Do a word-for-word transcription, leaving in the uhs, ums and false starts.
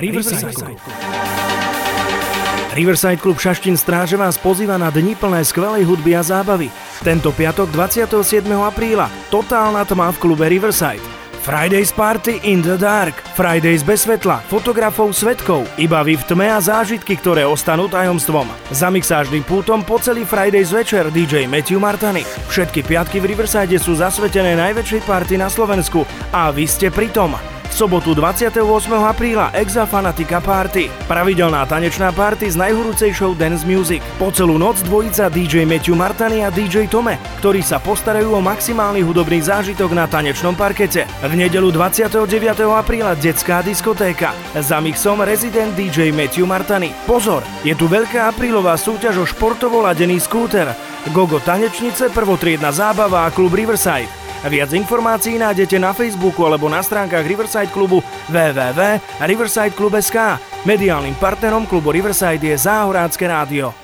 Riverside Club. Riverside Club Šaštín Stráže vás pozýva na dni plné skvelej hudby a zábavy. Tento piatok dvadsiateho siedmeho apríla totálna tma v klube Riverside. Fridays Party in the Dark. Fridays bez svetla, fotografov, svedkov, iba vy v tme a zážitky, ktoré ostanú tajomstvom. Za mixážnym pultom po celý Fridays večer dý džej Matthew Martany. Všetky piatky v Riverside sú zasvetené najväčšej party na Slovensku a vy ste pri tom. V sobotu dvadsiateho ôsmeho apríla Exa Fanatica Party. Pravidelná tanečná party s najhorúcejšou dance music. Po celú noc dvojica dý džej Matthew Martany a dý džej Tome, ktorí sa postarajú o maximálny hudobný zážitok na tanečnom parkete. V nedeľu dvadsiateho deviateho apríla detská diskotéka. Za mixom rezident dý džej Matthew Martany. Pozor, je tu veľká aprílová súťaž o športovo ladený skúter. Gogo tanečnice, prvotriedna zábava a klub Riverside. Viac informácií nájdete na Facebooku alebo na stránkach Riverside klubu w w w bodka riverside klub bodka es ká. Mediálnym partnerom klubu Riverside je Záhorácké rádio.